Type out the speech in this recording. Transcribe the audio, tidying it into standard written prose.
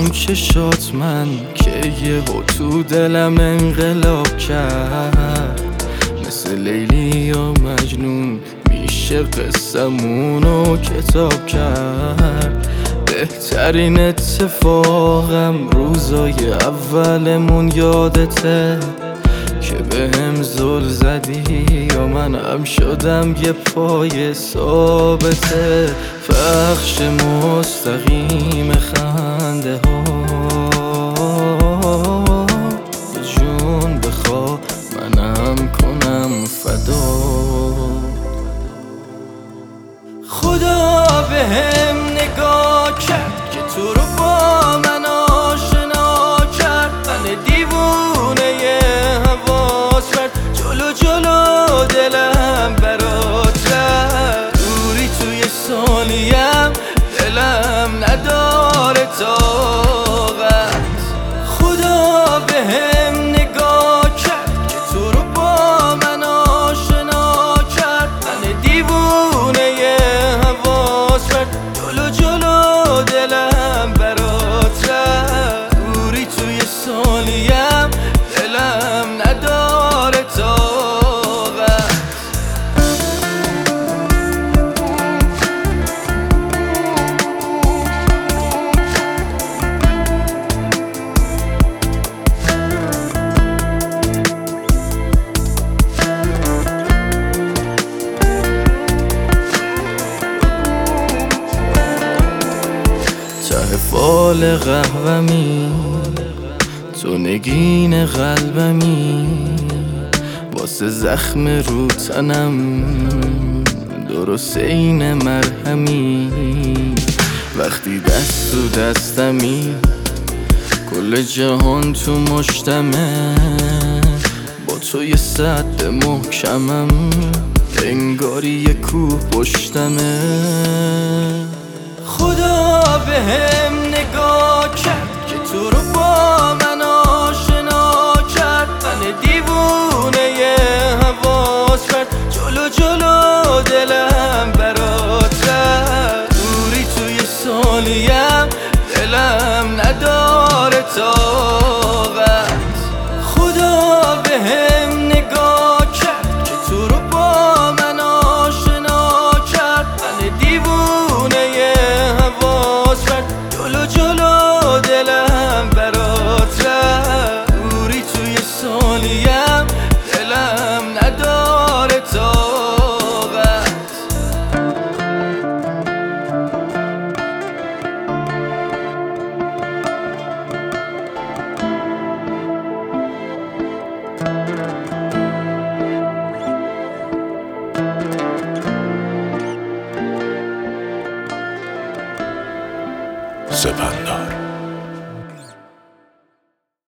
چشات من که یهو تو دلم انقلاب کرد، مثل لیلی یا مجنون میشه قصه‌مونو کتاب کرد. بهترین اتفاقم روزای اولمون یادته که بهم زل زدی یا منم شدم یه پای ثابته. پخش مستقیم خنده ها جون بخوا منم کنم فدا. خدا بهم نگاه کرد که تو رو با من آشنا کرد، من دیوونه حواس کرد، جلو جلو دلم برات رفت. دوری توی ثانیم دلم نداره طاقت. خدا بهم نگاه کرد که تو رو با من آشنا کرد، من دیوونه حواس کرد، جلو جلو دلم برات رفت. دوری توی ثانیم دلم نداره طاقت. ته فال قهوه‌می تو نگین قلبمی، واسه زخم رو تنم درست این مرهمی. وقتی دست تو دستمی کل جهان تو مشتمه، با تو یه سد محکمم انگاری یه کوه پشتمه. خدا بهم نگاه کرد که تو رو با من آشنا کرد، من دیوونه حواس کرد، جلو جلو دلم برات رفت. دوری توی ثانیم دلم نداره طاقت. خدا بهم نگاه کرد که تو رو با من آشنا کرد، من دیوونه حواس کرد، جلو جلو دلم برات رفت. دوری توی ثانیم دلم نداره طاقت. سپندار.